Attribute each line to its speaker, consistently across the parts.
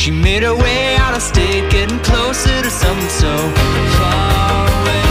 Speaker 1: She made her way out of state, getting closer to something so far away.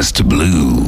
Speaker 2: Mr. Blue.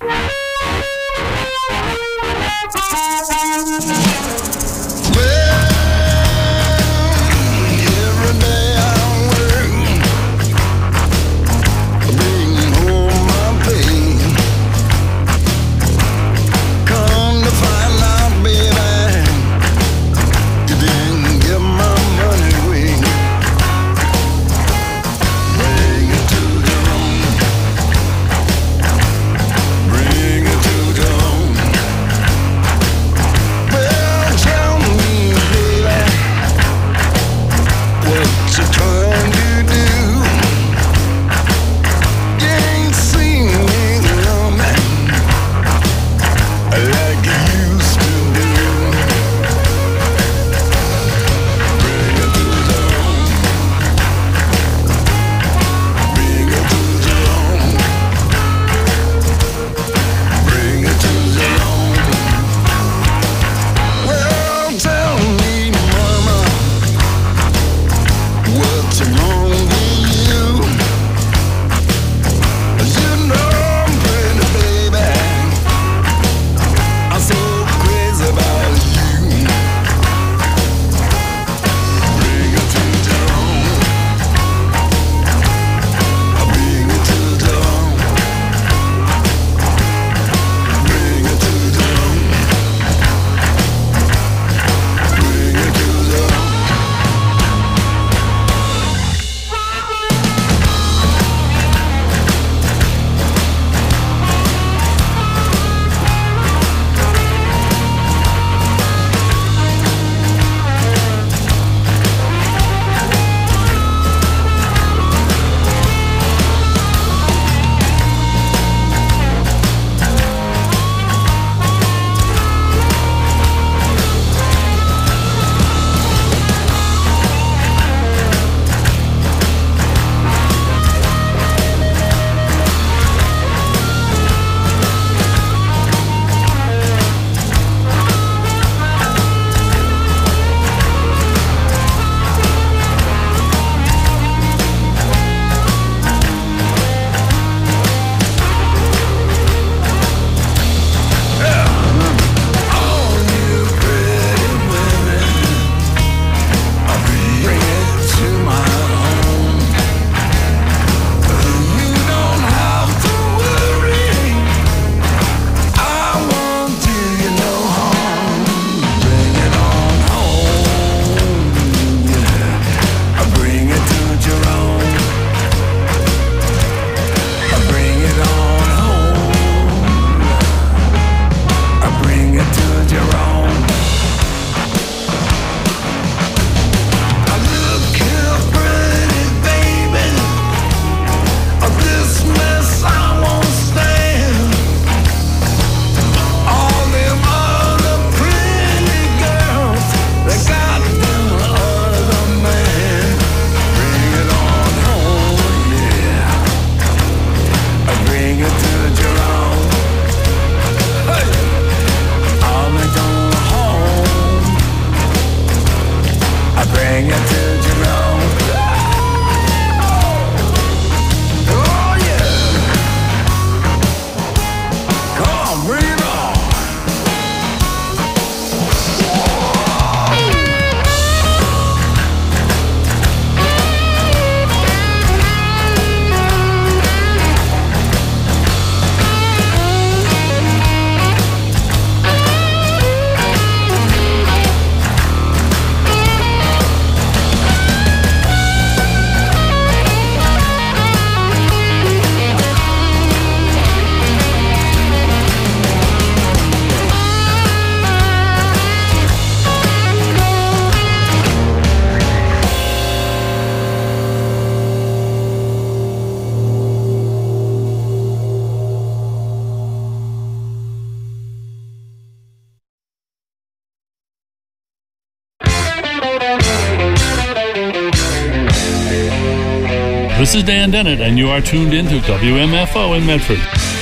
Speaker 3: This is Dan Dennett, and you are tuned into WMFO in Medford.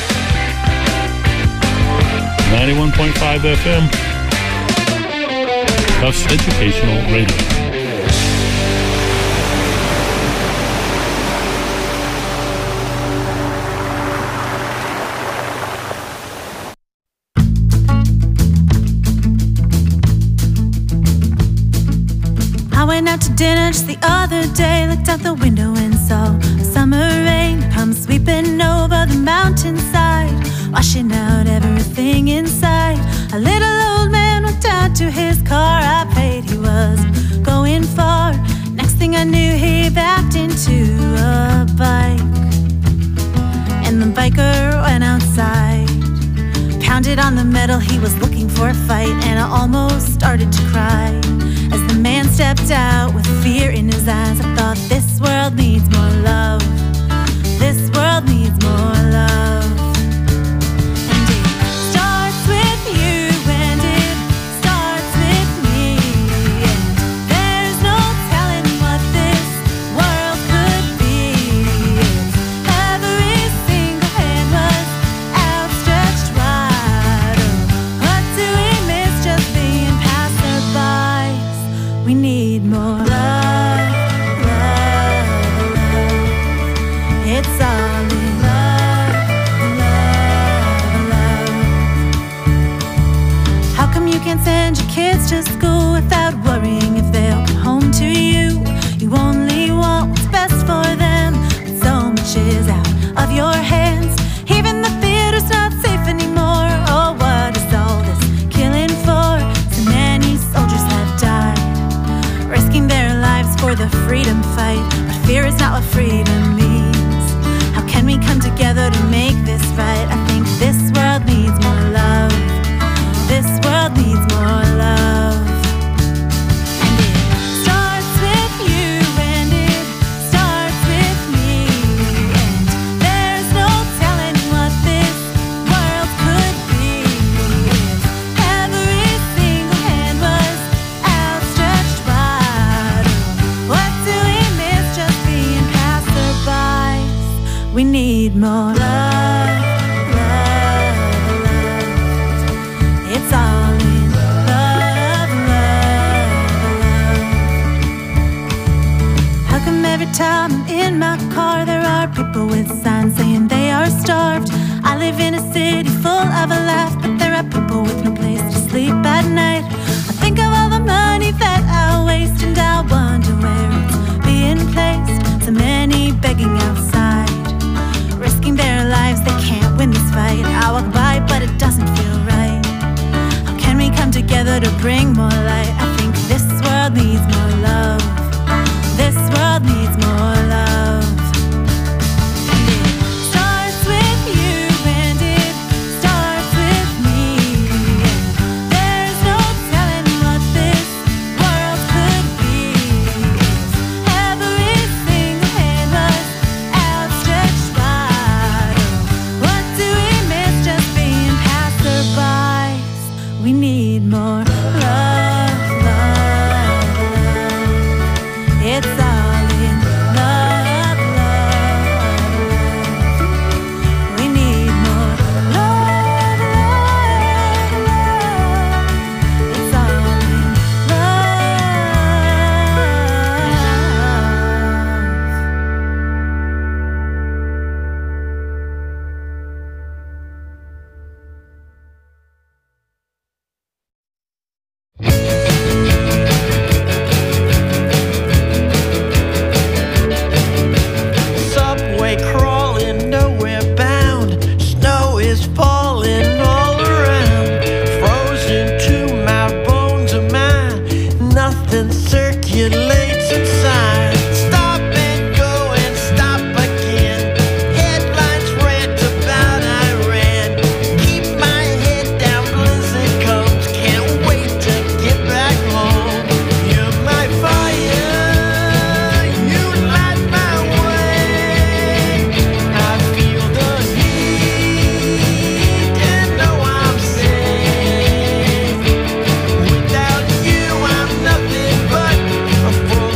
Speaker 3: 91.5 FM. Tufts Educational Radio.
Speaker 2: went out to dinner just the other day, looked out the window and saw a summer rain come sweeping over the mountainside, washing out everything inside. A little old man walked out to his car. I prayed he wasn't going far. Next thing I knew, he backed into a bike, and the biker went outside, pounded on the metal. He was looking for a fight, and I almost started to cry as the man stepped out with fear in his eyes. I thought, this world needs more love. This world needs more love. And it starts with you, and it starts with me. And there's no telling what this world could be. If every single hand was outstretched wide. Oh, what do we miss just being passerbys? We need more love, love, love. It's all in love, love, love. How come you can't send your kids to school without worrying if they'll come home to you? You only want what's best for them, but so much is out of your hands. Even the theater's not safe anymore. Oh, what is all this killing for? So many soldiers have died, risking their lives for the freedom fight. But fear is not what freedom means. How can we come together to make this right? I think this world needs more love. This world needs more love. And it starts with you, and it starts with me. And there's no telling what this world could be. If every single hand was outstretched wide. What do we miss just being passerbys? We need more love, love, love. It's all in love, love, love. How come every time I'm in my car there are people with signs saying they are starved? I live in a city full of a laugh, but there are people with no place to sleep at night. I think of all the money that I waste, and I wonder where it's being placed. So many begging outside, risking their lives, they can't win this fight. I walk by, but it doesn't feel right. How can we come together to bring more light? I think this world needs more love. This world needs more love. And it starts with you, and it starts with me. And there's no telling what this world could be. If every single hand was outstretched wide. Oh, what do we miss just being passerbys? We need more love, love, love. It's all in love, love, love. We need more love, love, love. It's all in
Speaker 4: Subway crawling, nowhere bound. Snow is falling all around. Frozen to my bones of mine. Nothing circulates inside. Stop and go and stop again. Headlines rant about Iran. Keep my head down, blizzard comes. Can't wait to get back home. You're my fire, you light my way. I feel the heat and know I'm safe. Without you, I'm nothing but a full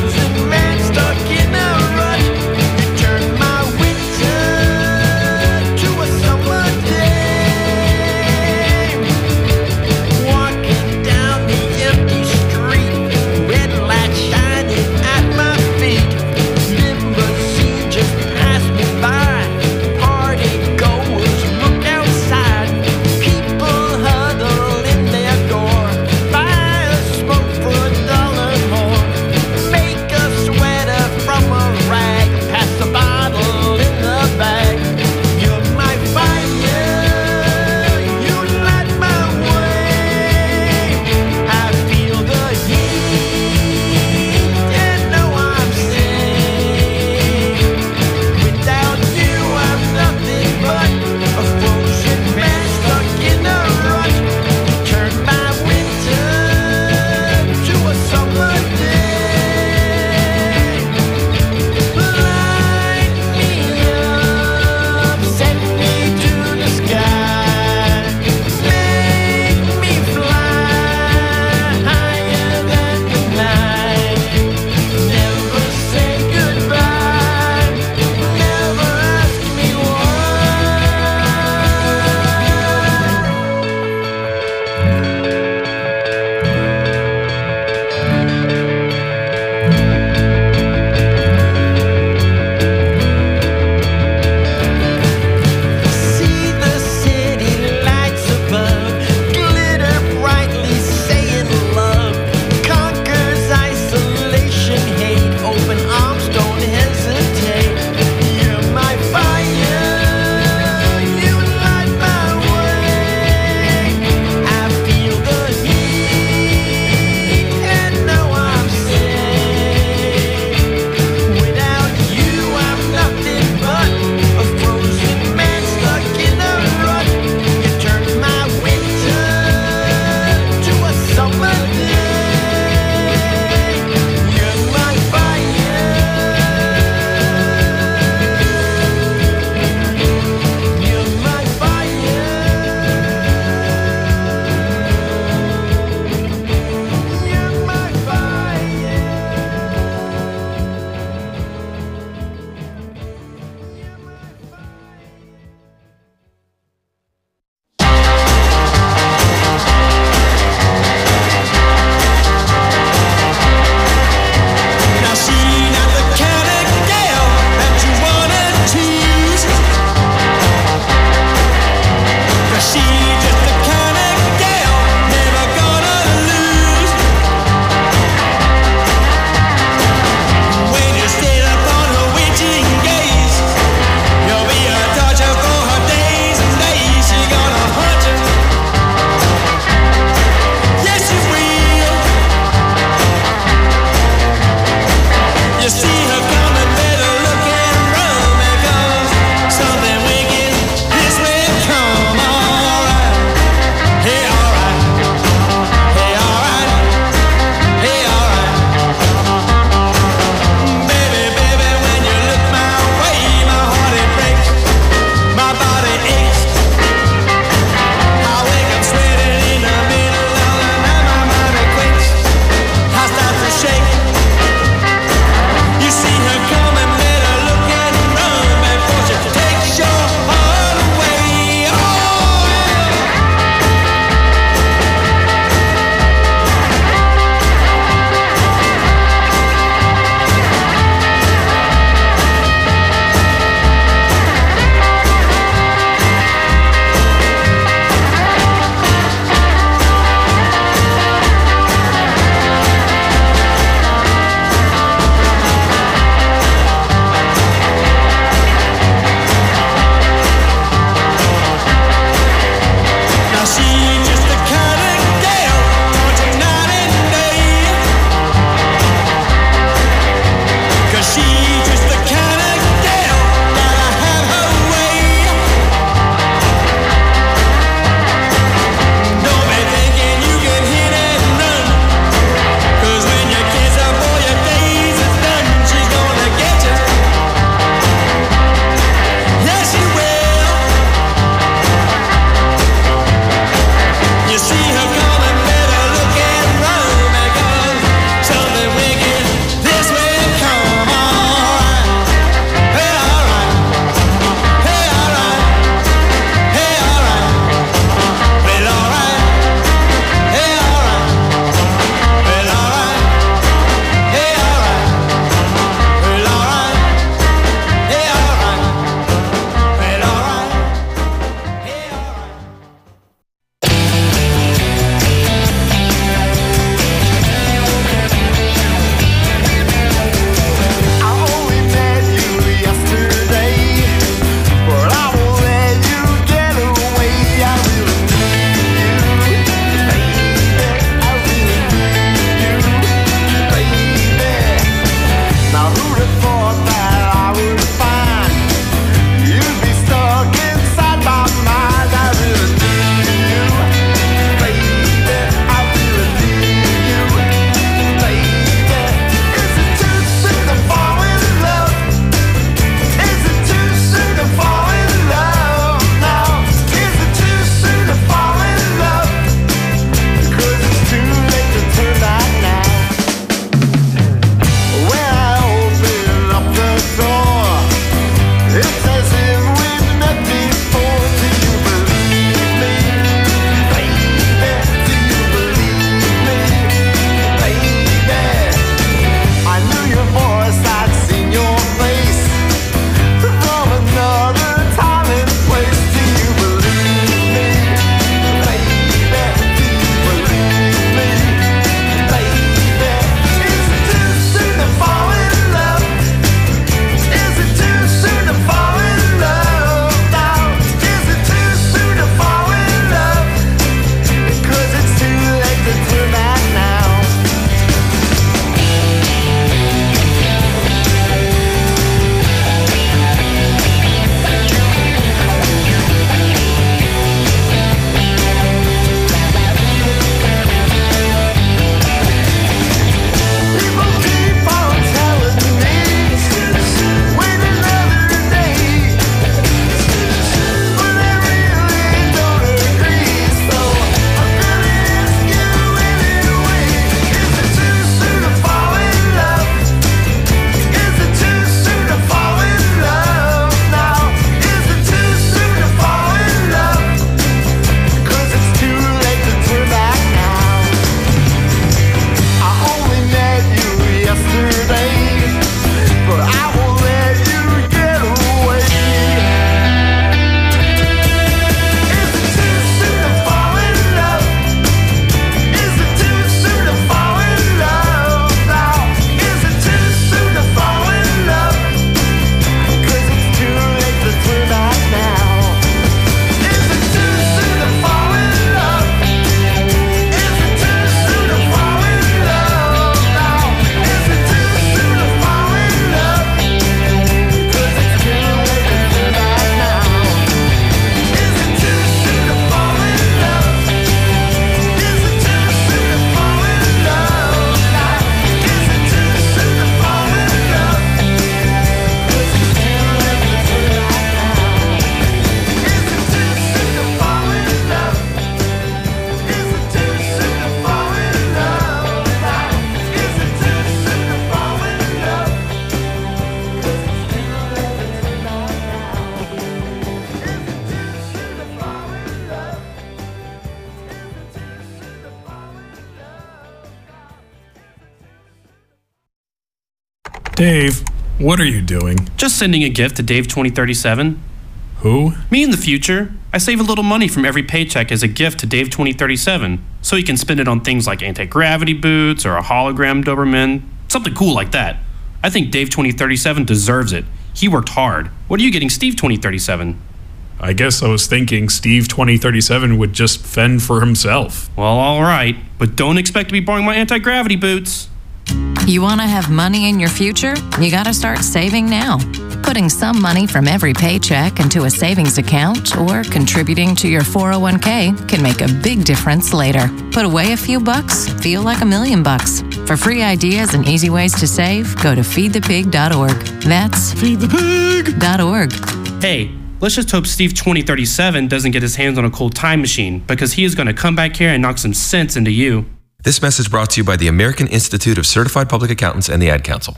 Speaker 5: Dave, what are you doing?
Speaker 6: Just sending a gift to Dave 2037.
Speaker 5: Who?
Speaker 6: Me in the future. I save a little money from every paycheck as a gift to Dave 2037, so he can spend it on things like anti-gravity boots or a hologram Doberman, something cool like that. I think Dave 2037 deserves it. He worked hard. What are you getting Steve 2037?
Speaker 5: I guess I was thinking Steve 2037 would just fend for himself.
Speaker 6: Well, all right, but don't expect to be borrowing my anti-gravity boots.
Speaker 7: You want to have money in your future? You got to start saving now. Putting some money from every paycheck into a savings account or contributing to your 401k can make a big difference later. Put away a few bucks, feel like $1 million. For free ideas and easy ways to save, go to feedthepig.org. That's feedthepig.org.
Speaker 6: Hey, let's just hope Steve 2037 doesn't get his hands on a cool time machine, because he is going to come back here and knock some sense into you.
Speaker 8: This message brought to you by the American Institute of Certified Public Accountants and the Ad Council.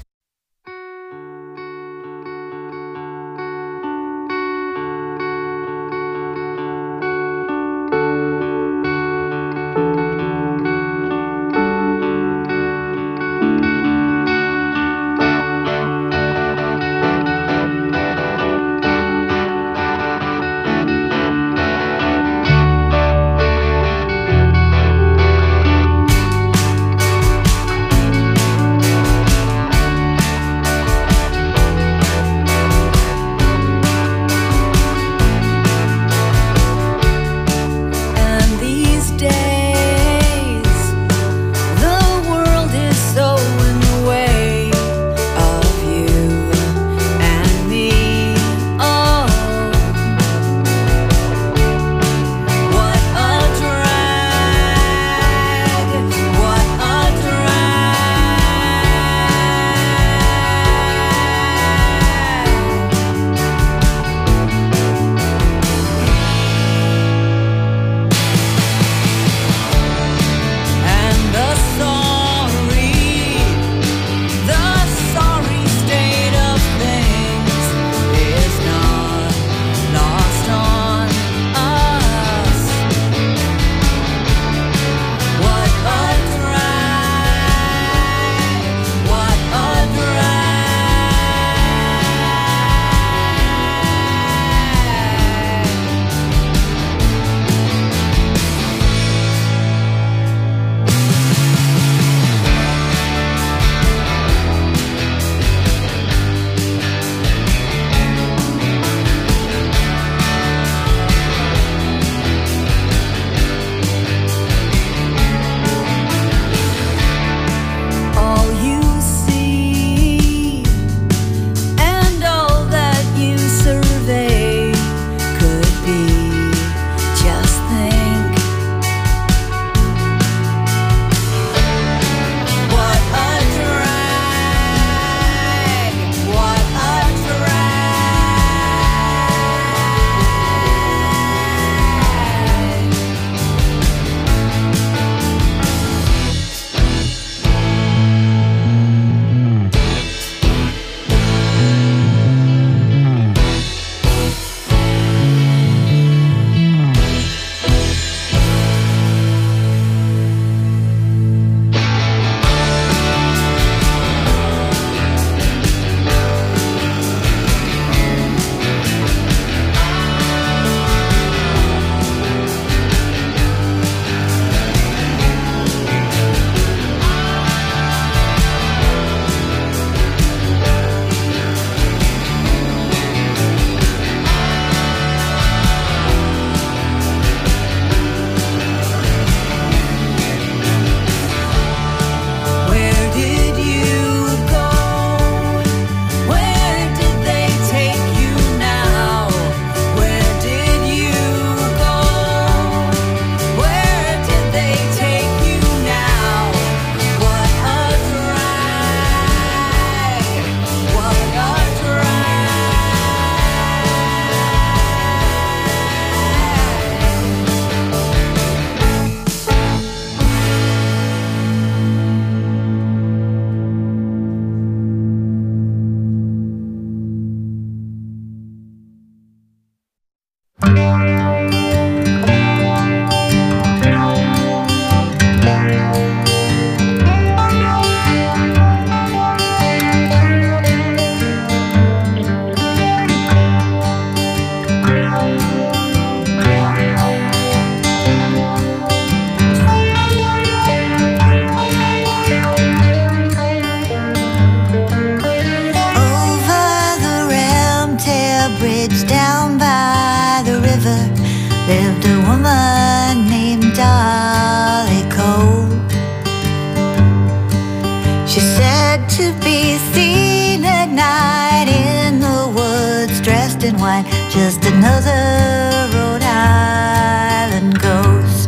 Speaker 2: to be seen at night in the woods, dressed in white, just another Rhode Island ghost.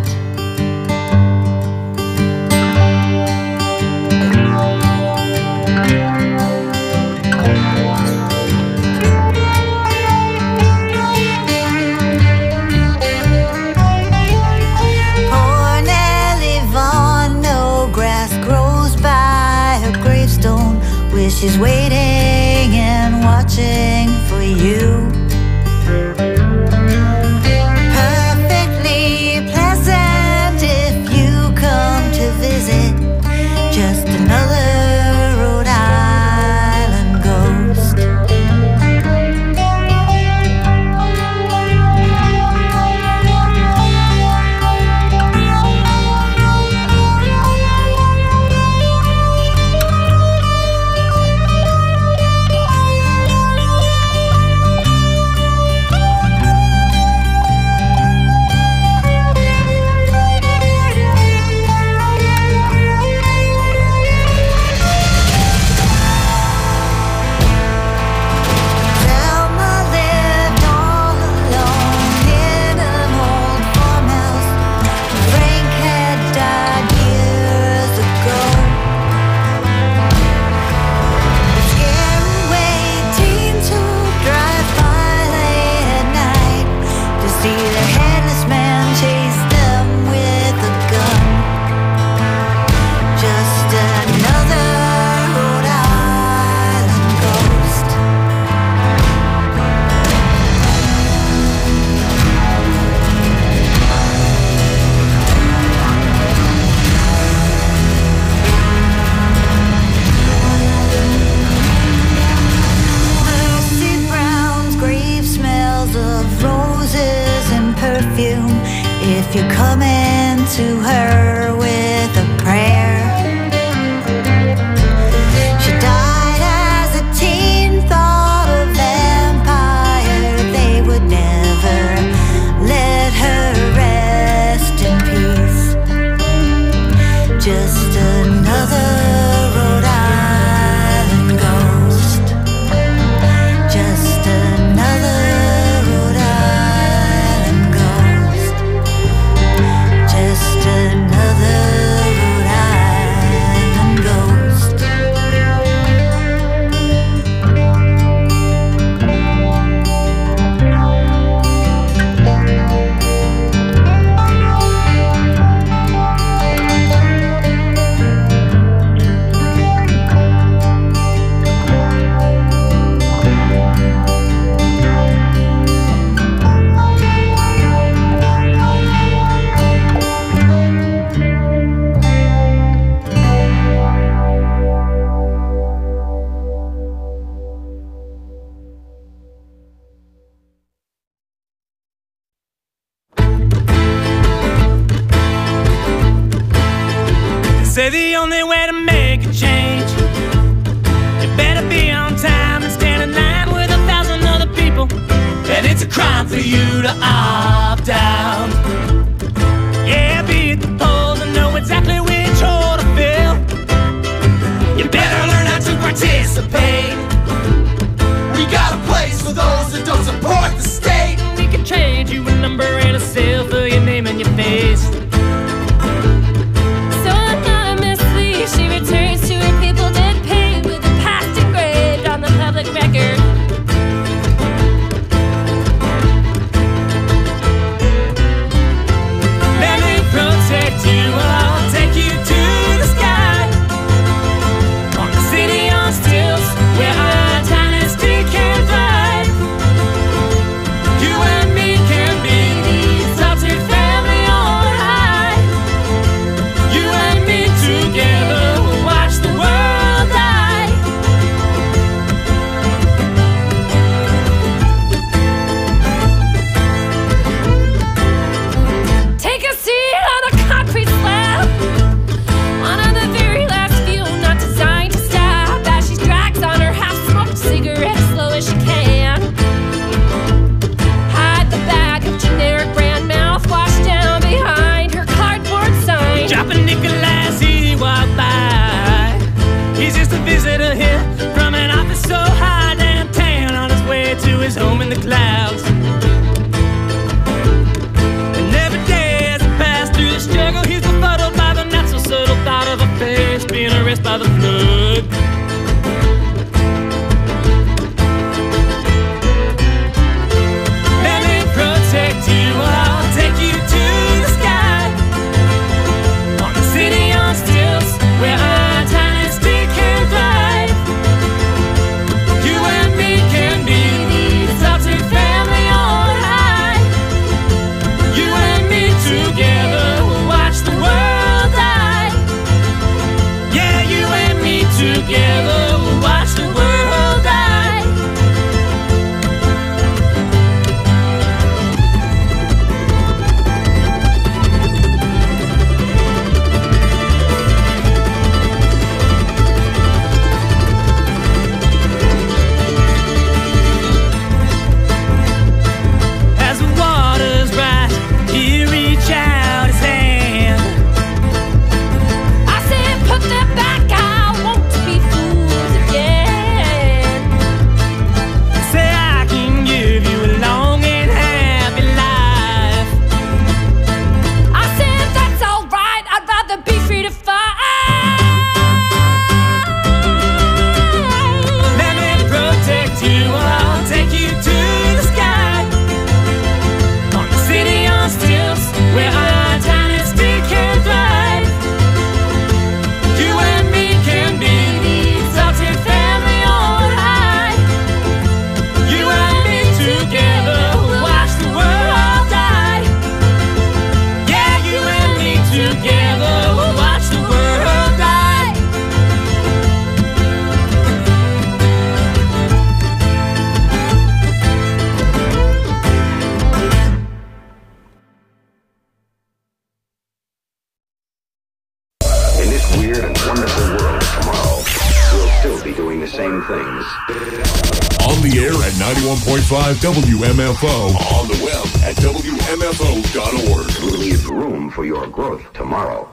Speaker 2: Poor Nellie Vaughan, no grass grows by her gravestone, where she's waiting and watching for you. Perfectly pleasant if you come to visit, just another Rhode Island ghost. Thelma lived all alone in an old farmhouse. Frank had died years ago. It's scary waiting to drive by late at night to see the headless man chase them with a gun. Just another Rhode Island ghost. Lucy Brown's grave smells of roses and perfume. If you're coming to her with a prayer, she died as a teen, thought a vampire. They would never let her rest in peace. Just another Rhode Island ghost. Just another Rhode Island ghost. Just another Rhode Island ghost.
Speaker 1: Say the only way to make a change, you better be on time and stand in line with 1,000 other people. And it's a crime for you to opt out. Yeah, be at the polls and know exactly which hole to fill. You better learn how to participate. We got a place for those that don't support the state. We can trade you a number and a seal for your name and your face.
Speaker 9: So anonymously, she returns to her people dead paid with the past engraved on the public record.
Speaker 1: a hit from an office so high downtown on his way to his home in the clouds. And every day as he passed through the struggle, he's befuddled by the not so subtle thought of a face being erased by the flood. Let me protect you, I'll take you to the sky, on the city on stilts where our tiny stick can fly. You and me can be the adopted family on high. You and me together will watch the world die. Yeah, you and me together will watch the world die. As the waters rise, he reach out his hand.
Speaker 9: I said, put that back, I want to be fooled again.
Speaker 1: Say I can give you a long and happy life.
Speaker 9: I said, that's alright, I'd rather be free to fly.
Speaker 1: Let me protect you, I'll take you to the sky, on the city on stilts where our tiny stick can thrive. You and me can be the exalted family on high. You and me together will watch the world die. Yeah, you and me together will watch the world die.
Speaker 10: In this weird and wonderful world tomorrow, we'll still be doing the same things.
Speaker 11: On the air at 91.5 WMFO. On the web at WMFO.org.
Speaker 10: Leave room for your growth tomorrow.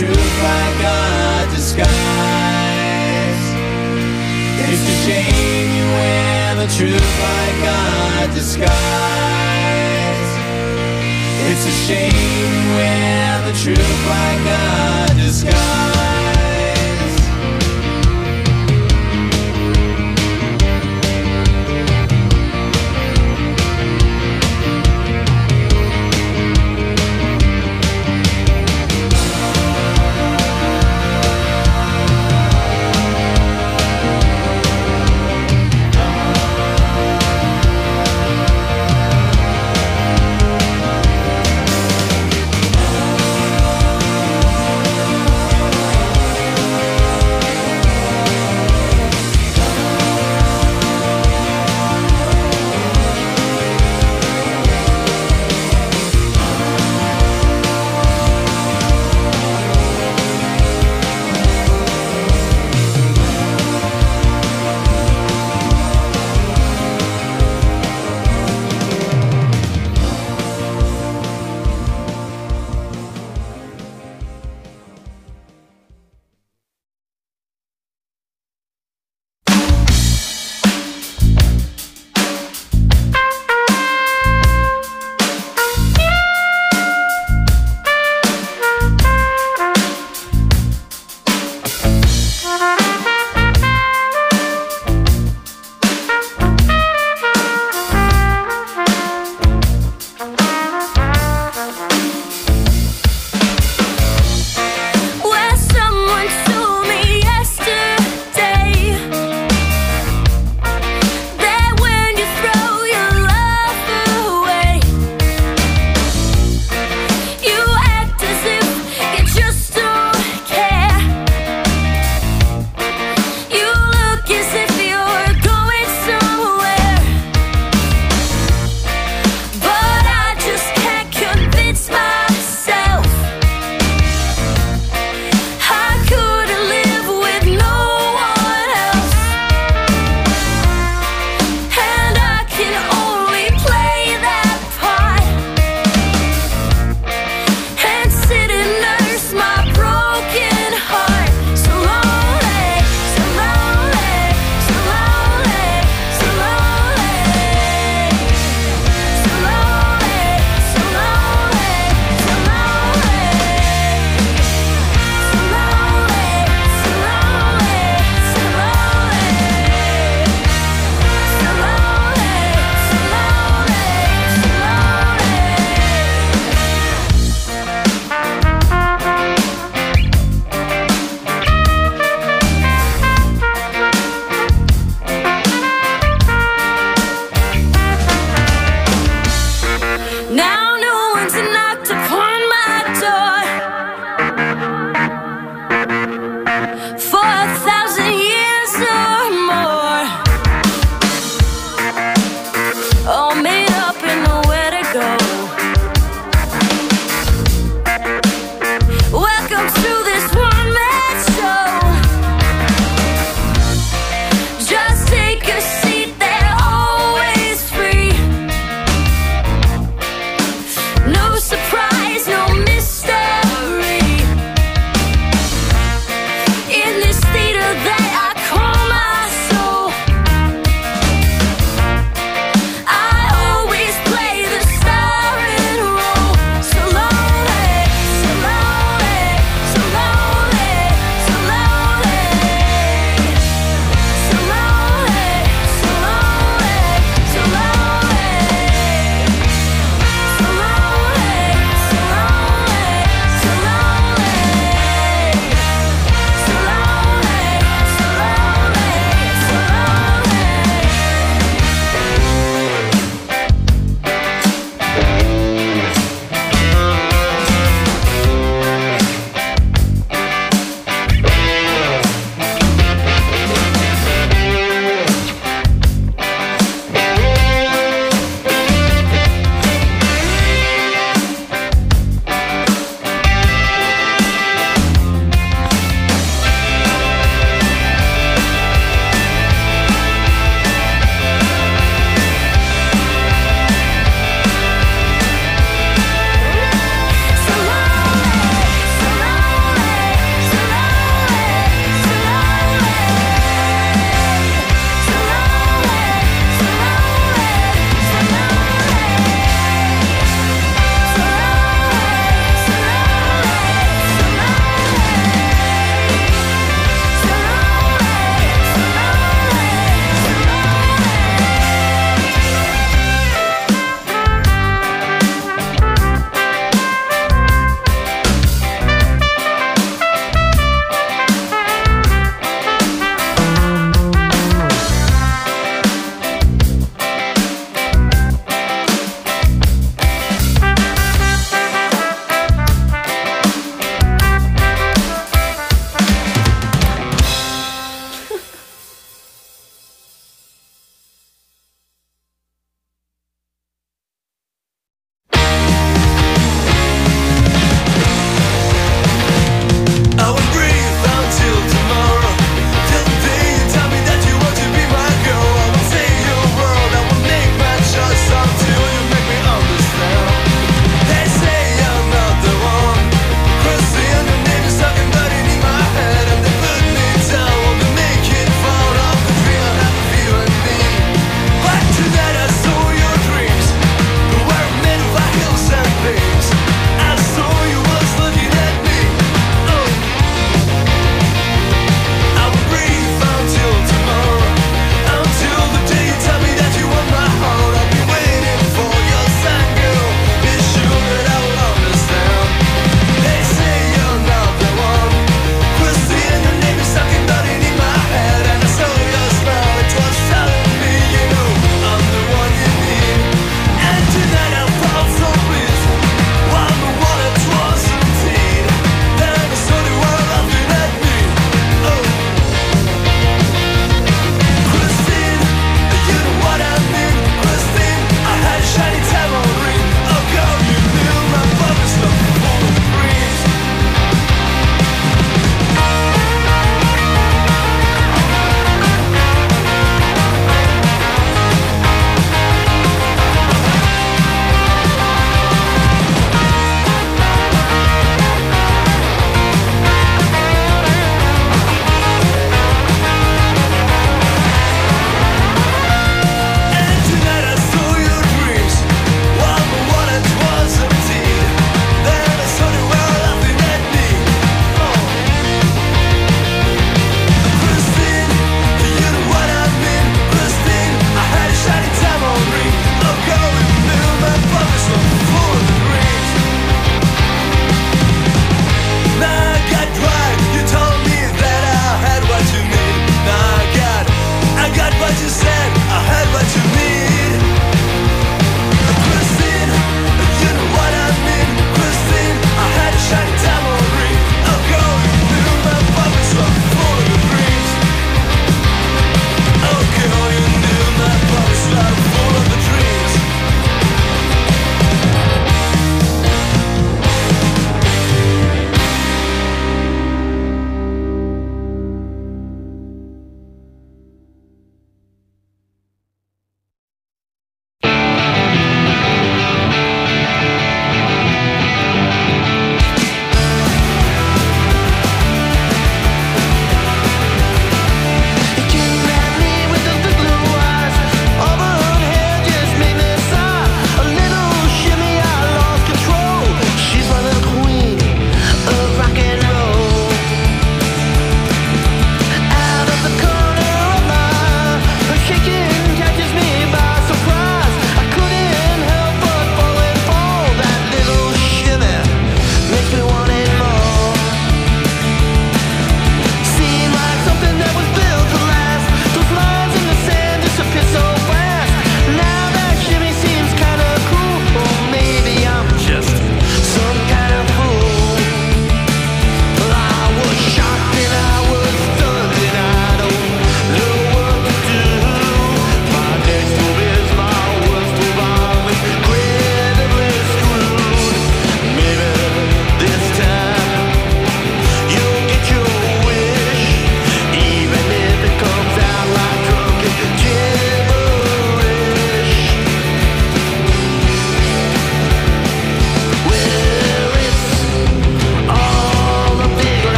Speaker 1: truth like a disguise. It's a shame you wear the truth like a disguise. It's a shame you wear the truth like a disguise.